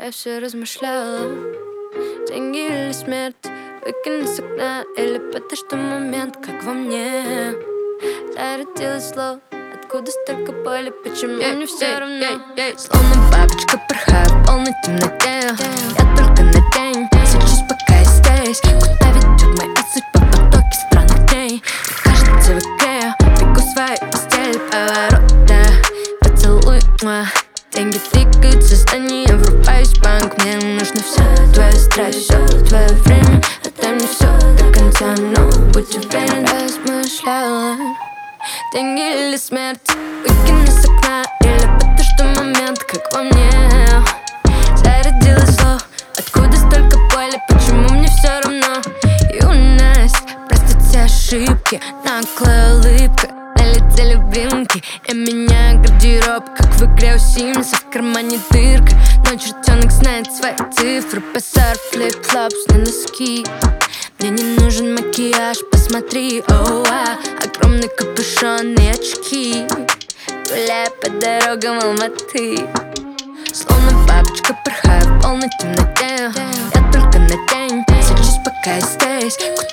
Я все размышляла: деньги или смерть, выкинуть с окна, или потому что момент, как во мне зародилось слово. Откуда столько боли, почему мне все равно? Словно бабочка порхаю в полной темноте. Я только на день свечусь, пока я здесь. Куда ведет моя судьба, потоки странных дней. Мне кажется, в игре бегу в своей постели, поворота, поцелуй, деньги тыкаются, здание, врубаюсь в банк. Мне нужно все, твоя страсть, все твое время. Отдай мне все до конца, но будь уверен. Я размышляла: деньги или смерть, выкину с окна, или потому что момент, как во мне зародилось зло. Откуда столько боли, почему мне все равно? Юность, простить все ошибки, наглая улыбка, на лице любимки. И меня гардероб, как в игре у Симса. В кармане дырка, но чертенок знает свои цифры. Базар, флип-флопс на носки. Мне не нужен макияж, посмотри, огромный капюшон и очки. Гуляя по дорогам Алматы, словно бабочка порхаю в полной темноте. Я только на день свечусь, пока я здесь.